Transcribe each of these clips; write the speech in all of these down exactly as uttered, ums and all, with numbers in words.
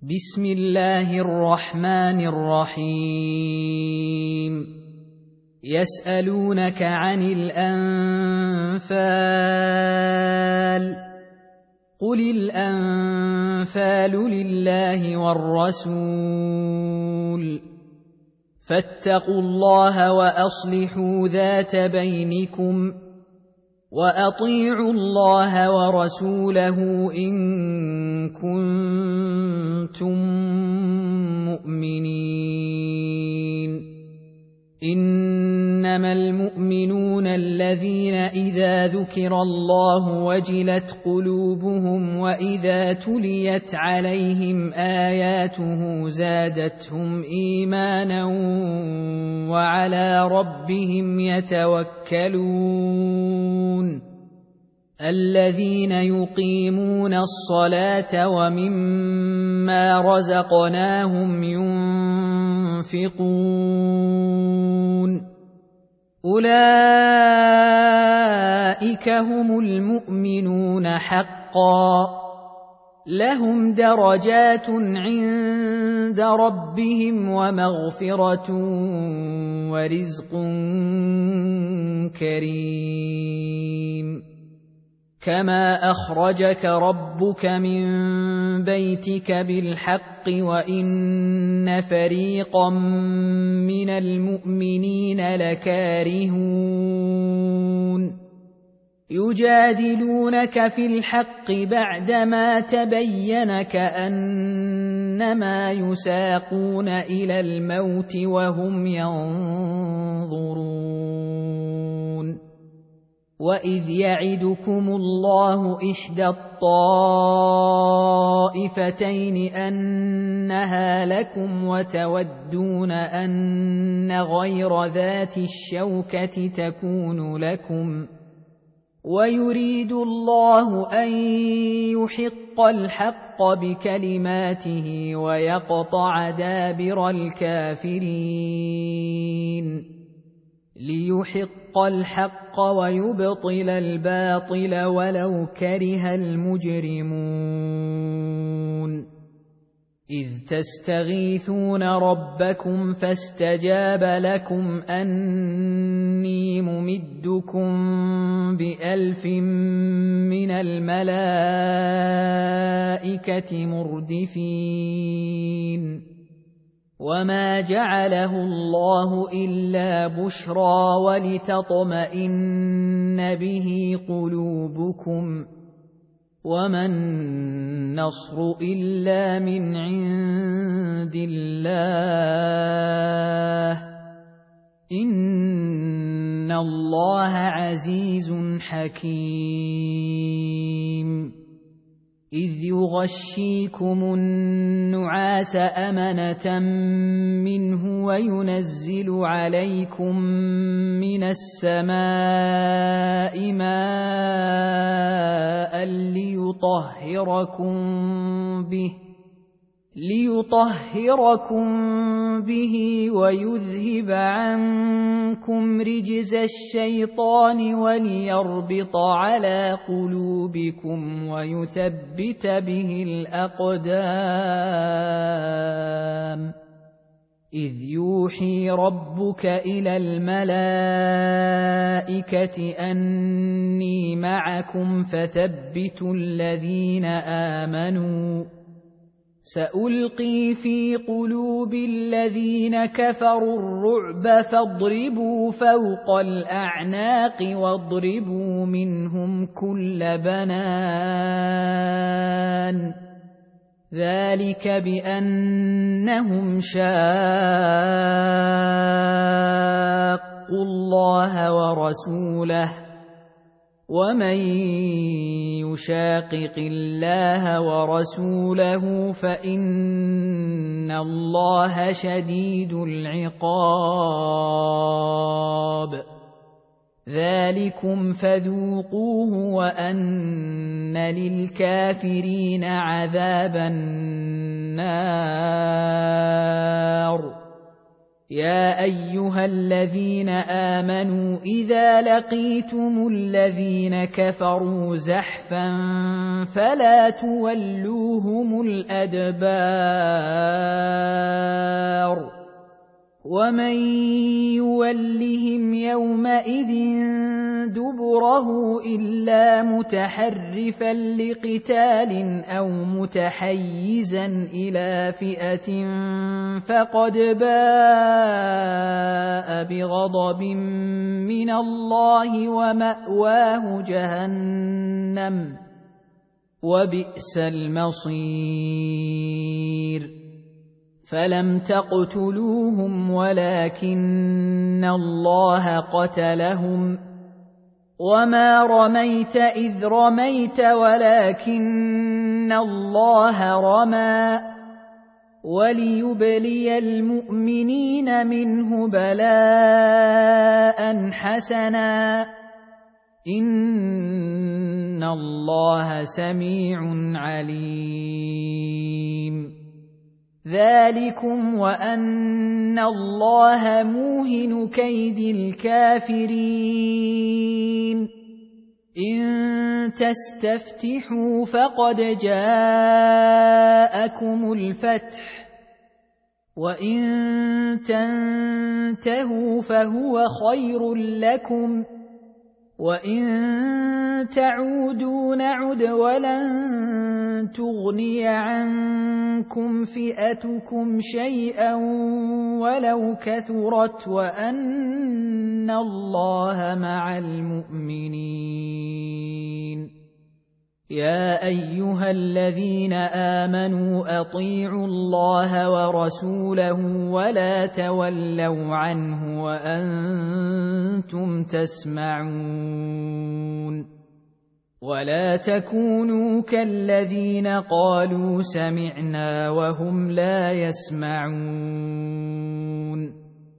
بسم الله الرحمن الرحيم يسألونك عن الأنفال قل الأنفال لله والرسول فاتقوا الله وأصلحوا ذات بينكم وأطيعوا الله ورسوله إن كنتم مؤمنين إنما المؤمنون الذين إذا ذكر الله وجلت قلوبهم وإذا تليت عليهم آياته زادتهم إيمانا وعلى ربهم يتوكلون الذين يقيمون الصلاة ومما رزقناهم ينفقون أولئك هم المؤمنون حقا لهم درجات عند ربهم ومغفرة ورزق كريم كما أخرجك ربك من بيتك بالحق وإن فريقا من المؤمنين لكارهون يجادلونك في الحق بعدما تبين كأنما يساقون إلى الموت وهم ينظرون وإذ يعدكم الله إحدى الطائفتين أنها لكم وتودون أن غير ذات الشوكة تكون لكم ويريد الله أن يحق الحق بكلماته ويقطع دابر الكافرين ليحق الحق ويبطل الباطل ولو كره المجرمون إذ تستغيثون ربكم فاستجاب لكم أني ممدكم بألف من الملائكة مردفين وما جعله الله إلا بشرى ولتطمئن به قلوبكم وما النصر إلا من عند الله إن الله عزيز حكيم إذ يغشيكم النعاس أمنة منه وينزل عليكم من السماء ماء ليطهركم به ليطهركم به ويذهب عنكم رجز الشيطان وليربط على قلوبكم ويثبت به الأقدام إذ يوحي ربك إلى الملائكة أني معكم فثبتوا الذين آمنوا سألقي في قلوب الذين كفروا الرعب فاضربوا فوق الأعناق واضربوا منهم كل بنان ذلك بأنهم شاقوا الله ورسوله ومن يشاقق الله ورسوله فإن الله شديد العقاب ذلكم فذوقوه وأن للكافرين عذاب النار يا أيها الذين آمنوا إذا لقيتم الذين كفروا زحفا فلا تولوهم الأدبار ومن يولهم يومئذ دبره إلا متحرفا لقتال أو متحيزا إلى فئة فقد باء بغضب من الله ومأواه جهنم وبئس المصير فلم تقتلوهم ولكن الله قتلهم وما رميت إذ رميت ولكن الله رمى وليبلي المؤمنين منه بلاء حسنا إن الله سميع عليم ذلكم وأن الله موهن كيد الكافرين إن تستفتحوا فقد جاءكم الفتح وإن تنتهوا فهو خير لكم وإن تعودوا نعد ولن تغني عنكم فئتكم شيئا ولو كثرت وأن الله مع المؤمنين يا أيها الذين آمنوا أطيعوا الله ورسوله ولا تولوا عنه وأنتم تسمعون ولا تكونوا كالذين قالوا سمعنا وهم لا يسمعون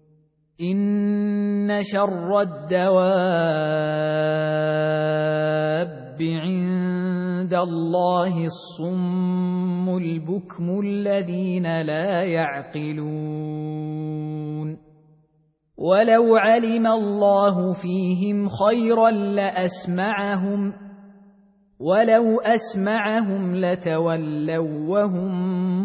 إن شر الدواب عند الله الصم البكم الذين لا يعقلون ولو علم الله فيهم خيرا لأسمعهم ولو أسمعهم لتولوا وهم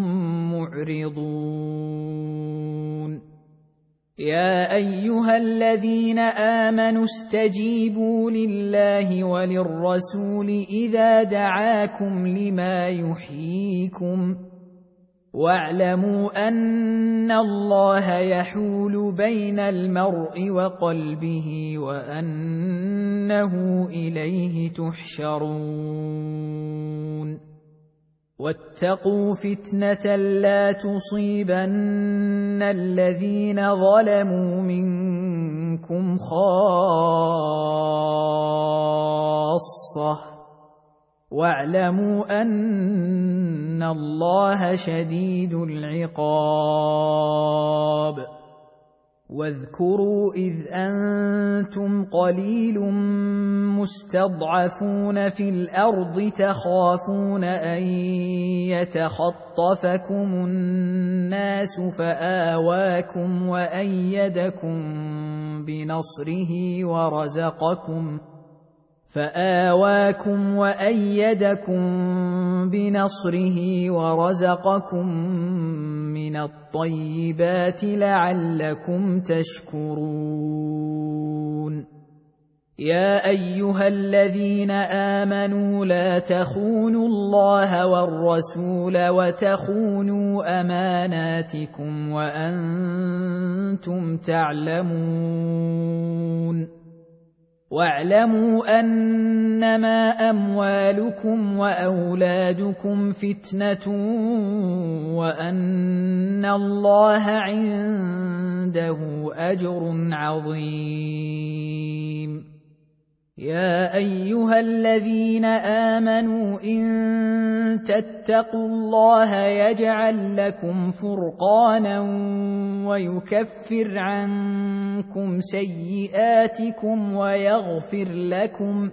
معرضون يا أيها الذين آمنوا استجيبوا لله وللرسول إذا دعاكم لما يحييكم واعلموا أن الله يحول بين المرء وقلبه وأنه إليه تحشرون واتقوا فتنة لا تصيبن الذين ظلموا منكم خاصة واعلموا أن الله شديد العقاب واذكروا إذ أنتم قليل مستضعفون في الأرض تخافون أن يتخطفكم الناس فآواكم وأيدكم بنصره ورزقكم فآواكم وأيدكم بنصره ورزقكم من الطيبات لعلكم تشكرون يا أيها الذين آمنوا لا تخونوا الله والرسول وتخونوا أماناتكم وأنتم تعلمون واعلموا أنما أموالكم وأولادكم فتنة وأن الله عنده أجر عظيم يا أيها الذين آمنوا إن تتقوا الله يجعل لكم فرقانا ويكفر عنكم سيئاتكم ويغفر لكم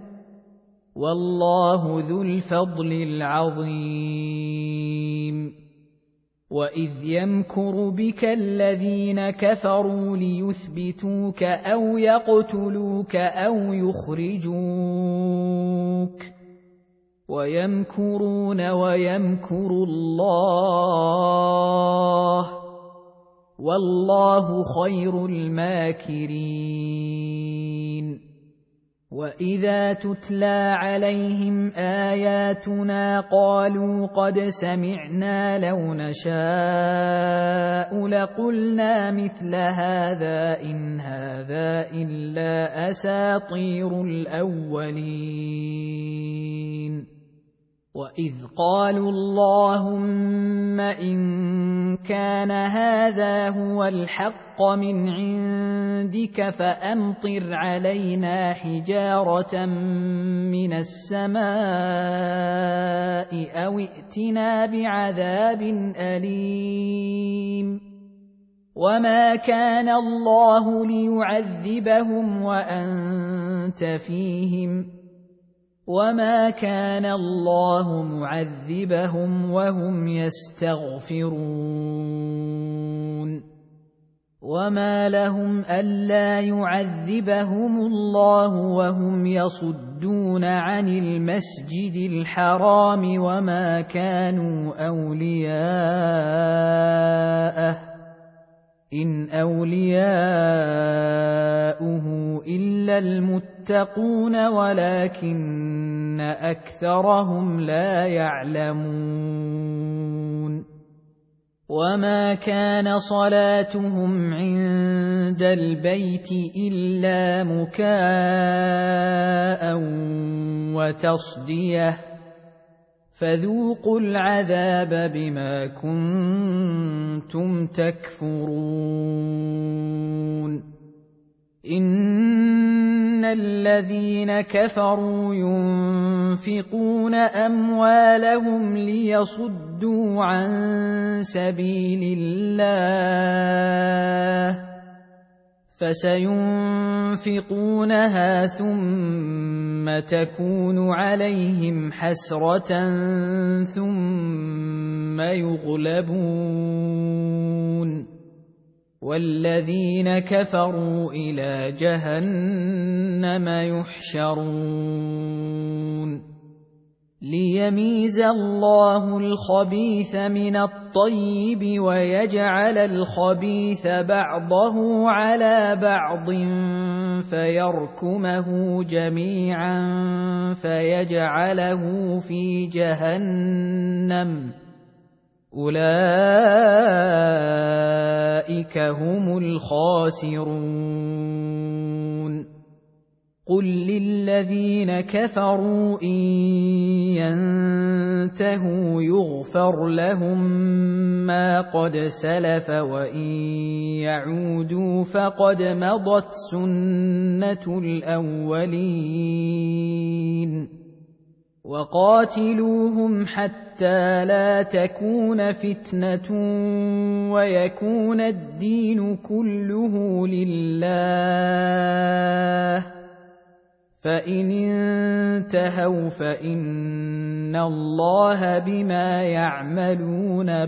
والله ذو الفضل العظيم وإذ يمكر بك الذين كفروا ليثبتوك أو يقتلوك أو يخرجوك ويمكرون ويمكر الله والله خير الماكرين وإذا تتلى عليهم آياتنا قالوا قد سمعنا لو نشاء لقلنا مثل هذا إن هذا إلا أساطير الأولين وإذ قالوا اللهم إن كان هذا هو الحق من عندك فأمطر علينا حجارة من السماء أو ائتنا بعذاب أليم وما كان الله ليعذبهم وأنت فيهم وما كان الله معذبهم وهم يستغفرون وما لهم ألا يعذبهم الله وهم يصدون عن المسجد الحرام وما كانوا أولياءه إن أولياؤه إلا المتقون ولكن أكثرهم لا يعلمون وما كان صلاتهم عند البيت إلا مكاء وتصدية فذوقوا العذاب بما كنتم تكفرون إن الذين كفروا ينفقون أموالهم ليصدوا عن سبيل الله فسينفقونها ثم تكون عليهم حسرة ثم يغلبون والذين كفروا إلى جهنم يحشرون ليميز الله الخبيث من الطيب ويجعل الخبيث بعضه على بعض فيركمه جميعا فيجعله في جهنم أولئك هم الخاسرون قل للذين كفروا إن ينتهوا يغفر لهم ما قد سلف وإن يعودوا فقد مضت سنة الأولين وقاتلوهم حتى لا تكون فتنة ويكون الدين كله لله فإن انتهوا فإن الله بما يعملون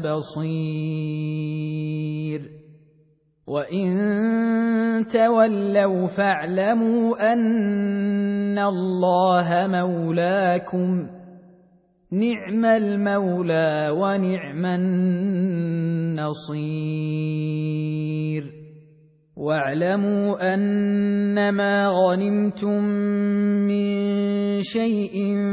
بصير وإن تولوا فاعلموا أن الله مولاكم نعم المولى ونعم النصير واعلموا أنما غنمتم من شيء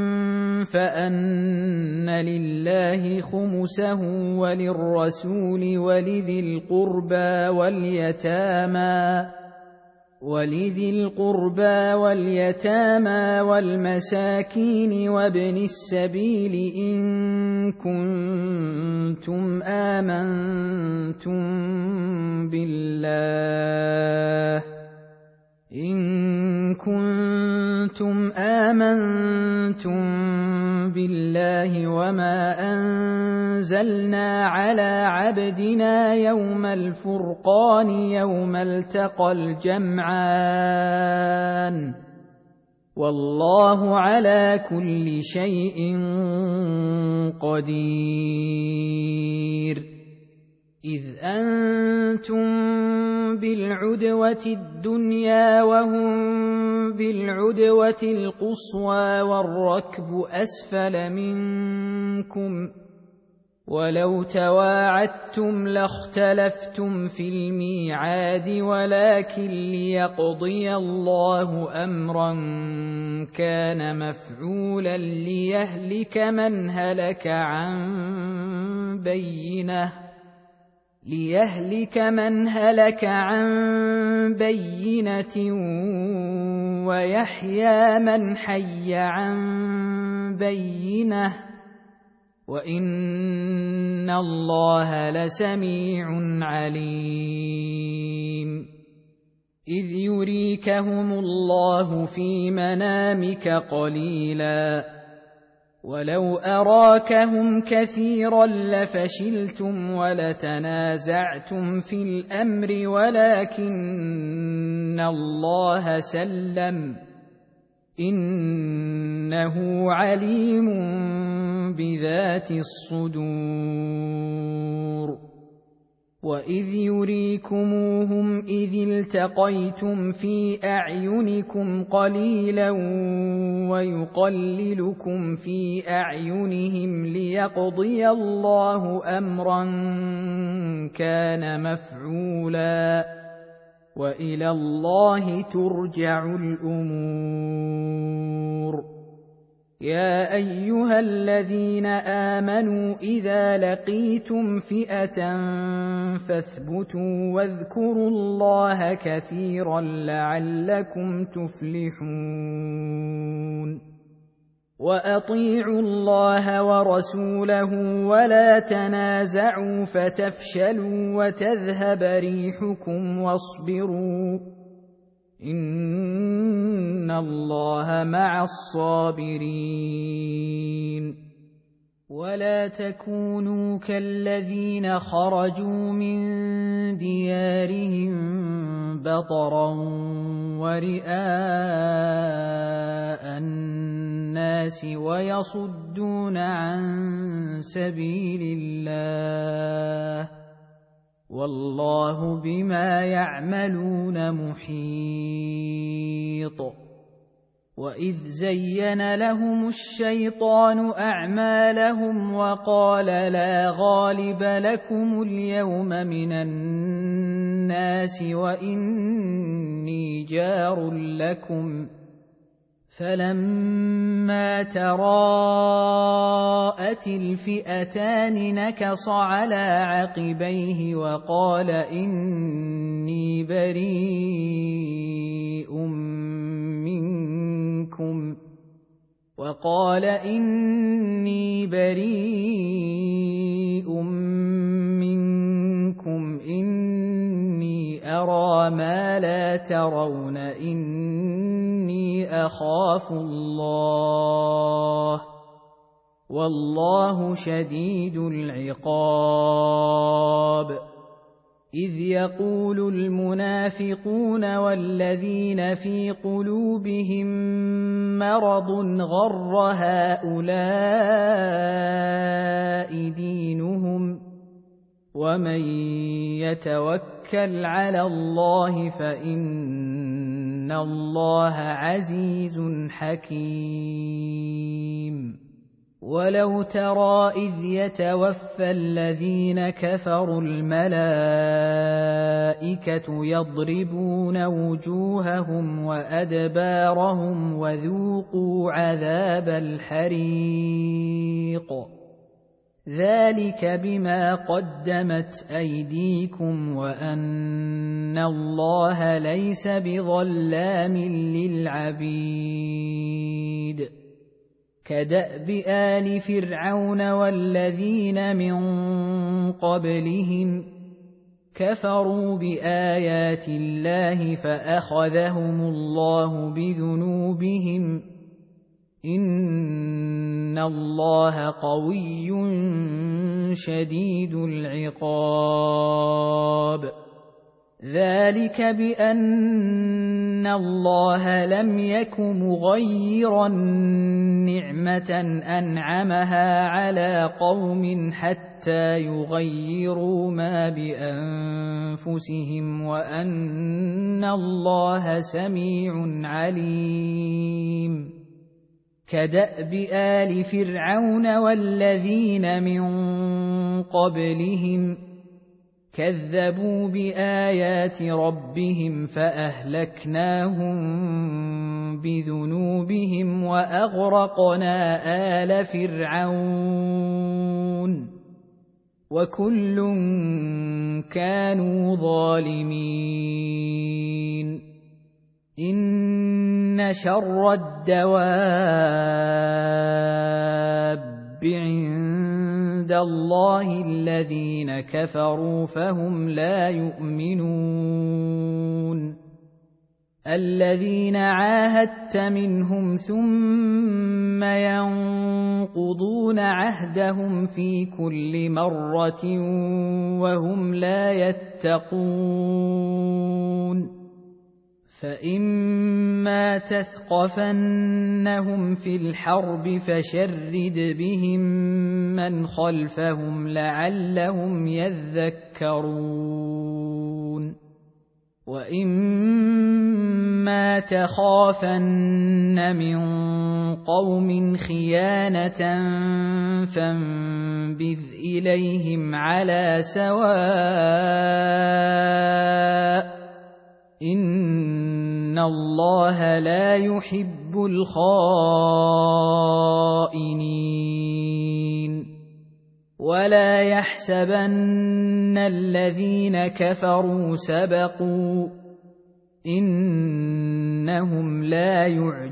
فأن لله خمسه وللرسول ولذي القربى واليتامى ولذي القربى واليتامى والمساكين وابن السبيل إن كنتم آمنتم بالله إن كنتم آمنتم بالله وما أنزلنا على عبدنا يوم الفرقان يوم التقى الجمعان والله على كل شيء قدير إذ أنتم بالعدوة الدنيا وهم بالعدوة القصوى والركب أسفل منكم ولو تواعدتم لاختلفتم في الميعاد ولكن ليقضي الله أمرا كان مفعولا ليهلك من هلك عن بينه ليهلك من هلك عن بينة ويحيى من حي عن بينة وإن الله لسميع عليم إذ يريكهم الله في منامك قليلا ولو أراكهم كثيرا لفشلتم ولتنازعتم في الأمر ولكن الله سلم إنه عليم بذات الصدور وإذ يريكموهم إذ التقيتم في أعينكم قليلا ويقللكم في أعينهم ليقضي الله أمرا كان مفعولا وإلى الله ترجع الأمور يا أيها الذين آمنوا إذا لقيتم فئة فاثبتوا واذكروا الله كثيرا لعلكم تفلحون وأطيعوا الله ورسوله ولا تنازعوا فتفشلوا وتذهب ريحكم واصبروا إن الله مع الصابرين ولا تكونوا كالذين خرجوا من ديارهم بطرا ورئاء الناس ويصدون عن سبيل الله والله بما يعملون محيط وإذ زين لهم الشيطان أعمالهم وقال لا غالب لكم اليوم من الناس وإني جار لكم فلما تراءت الفئتان نكص على عقبيه وقال إني بريء منكم وقال إني بريء منكم إني أرى ما لا ترون إني أخاف الله والله شديد العقاب إذ يقول المنافقون والذين في قلوبهم مرض غر هؤلاء دينهم ومن يتوكل على الله فإن الله عزيز حكيم ولو ترى إذ يتوفى الذين كفروا الملائكة يضربون وجوههم وأدبارهم وذوقوا عذاب الحريق ذلك بما قدمت أيديكم وأن الله ليس بظلام للعبيد كدأب آل فرعون والذين من قبلهم كفروا بآيات الله فأخذهم الله بذنوبهم إن الله قوي شديد العقاب ذلك بأن الله لم يك مغيرا نعمة أنعمها على قوم حتى يغيروا ما بأنفسهم وأن الله سميع عليم. كدأب آل فرعون والذين من قبلهم كذبوا بآيات ربهم فأهلكناهم بذنوبهم وأغرقنا آل فرعون وكل كانوا ظالمين. إن شر الدواب عند الله الذين كفروا فهم لا يؤمنون. الذين عاهدت منهم ثم ينقضون عهدهم في كل مرة وهم لا يتقون. فإما تثقفنهم في الحرب فشرد بهم من خلفهم لعلهم يذكرون. وإما تخافن من قوم خيانة فانبذ إليهم على سواء إن الله لا يحب الخائنين. ولا يحسبن الذين كفروا سبقوا إنهم لا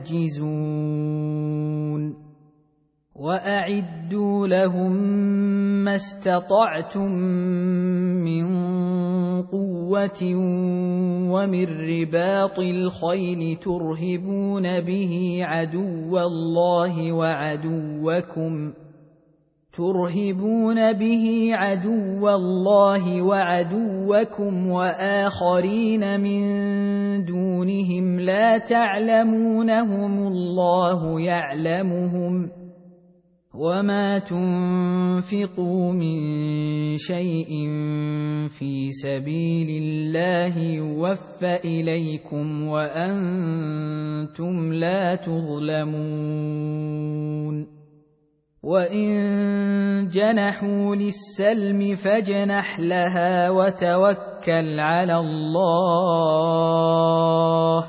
يعجزون. وأعدوا لهم ما استطعتم من قوة ومن رباط الخيل ترهبون به عدو الله وعدوكم ترهبون به عدو الله وعدوكم وآخرين من دونهم لا تعلمونهم الله يعلمهم وما تنفقوا من شيء في سبيل الله يوفى إليكم وأنتم لا تظلمون. وإن جنحوا للسلم فاجنح لها وتوكل على الله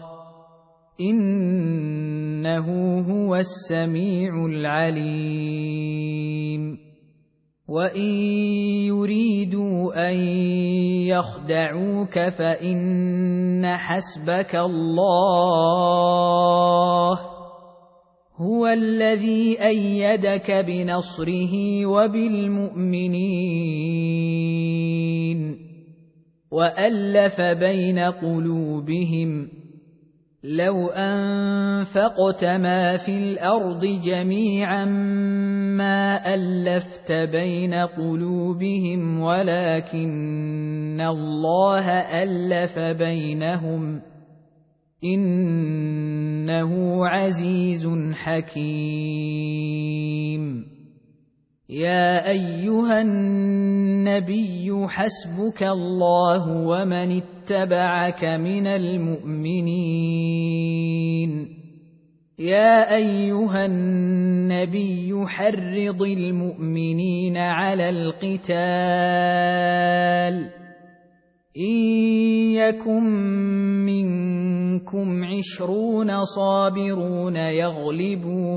إنه هو السميع العليم. وإن يريدوا أن يخدعوك فإن حسبك الله هو الذي أيدك بنصره وبالمؤمنين وألف بين قلوبهم لو أنفقت ما في الأرض جميعا ما ألفت بين قلوبهم ولكن الله ألف بينهم إنه عزيز حكيم. يا أيها النبي حسبك الله ومن اتبعك من المؤمنين. يا أيها النبي حرض المؤمنين على القتال إن يكن منكم عشرون صابرون يغلبوا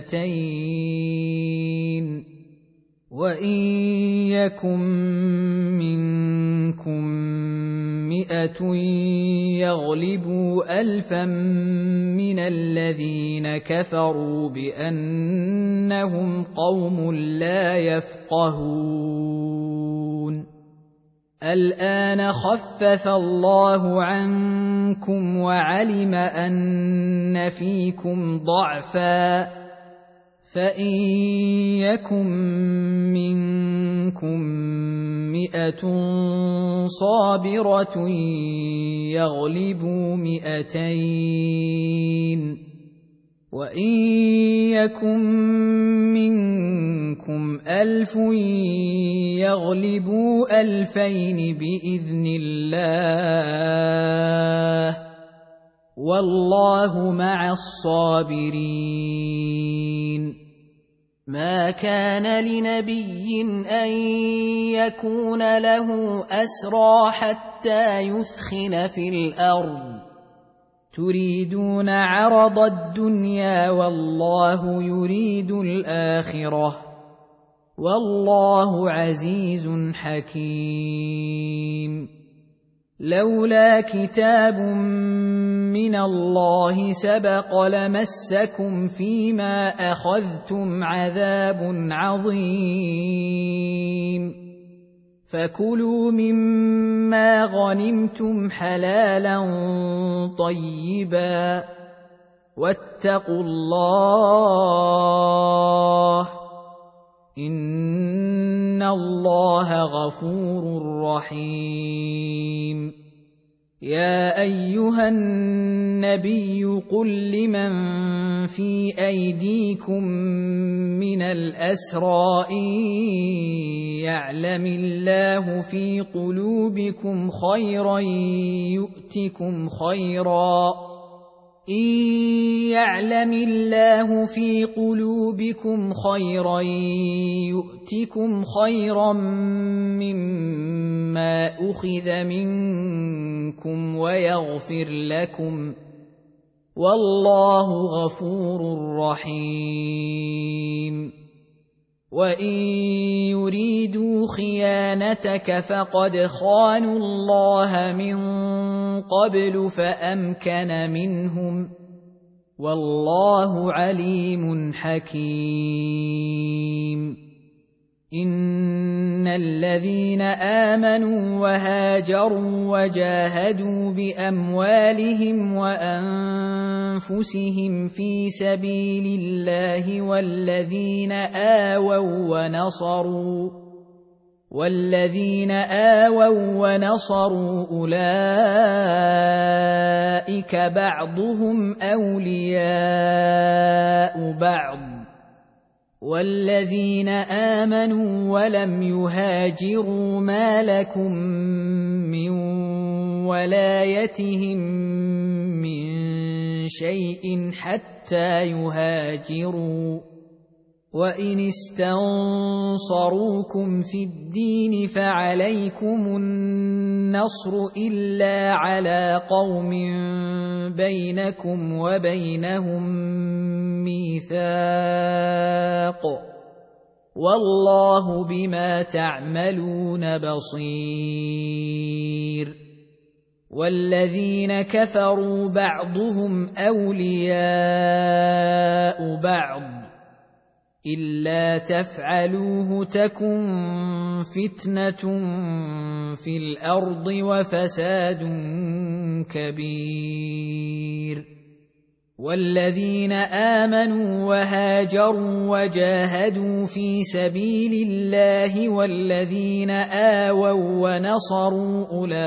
مئتين وإن يكن منكم مئة يغلبوا ألفا من الذين كفروا بأنهم قوم لا يفقهون. الآن خفف الله عنكم وعلم أن فيكم ضعفا فإن يكن منكم مئة فئة صابرة يغلبوا مئتين وإن يكن منكم ألف يغلبوا ألفين بإذن الله والله مع الصابرين. ما كان لنبي أن يكون له أسرى حتى يثخن في الأرض تريدون عرض الدنيا والله يريد الآخرة والله عزيز حكيم. لولا كتاب من الله سبق لمسكم فيما أخذتم عذاب عظيم فكلوا مما غنمتم حلالا طيبا واتقوا الله إن الله غفور رحيم. يا أيها النبي قل لمن في أيديكم من الأسرى إن يعلم الله في قلوبكم خيرا يؤتكم خيرا إن يعلم الله في قلوبكم خيرا يؤتكم خيرا مما أخذ منكم ويغفر لكم والله غفور رحيم. وإن يريدوا خيانتك فقد خانوا الله من قبل فأمكن منهم والله عليم حكيم. إن الذين آمنوا وهاجروا وجاهدوا بأموالهم وأنفسهم في سبيل الله والذين آووا ونصروا والذين آووا ونصروا أولئك بعضهم أولياء بعض والذين آمنوا ولم يهاجروا ما لكم من ولايتهم من شيء حتى يهاجروا وإن استنصروكم في الدين فعليكم النصر إلا على قوم بينكم وبينهم ميثاق والله بما تعملون بصير. والذين كفروا بعضهم أولياء بعض إلا تفعلوه تكن فتنة في الأرض وفساد كبير. والذين آمنوا وهاجروا وجاهدوا في سبيل الله والذين آووا ونصروا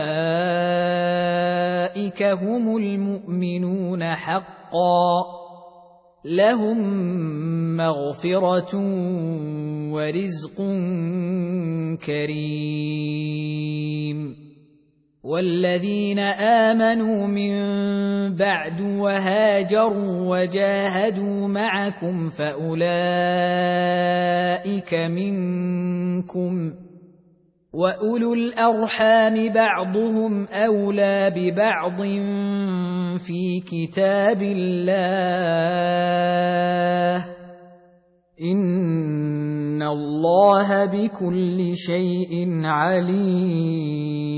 أولئك هم المؤمنون حقا لهم مغفرة ورزق كريم. والذين آمنوا من بعد وهاجروا وجاهدوا معكم فأولئك منكم وأولو الأرحام بعضهم أولى ببعض في كتاب الله إن الله بكل شيء عليم.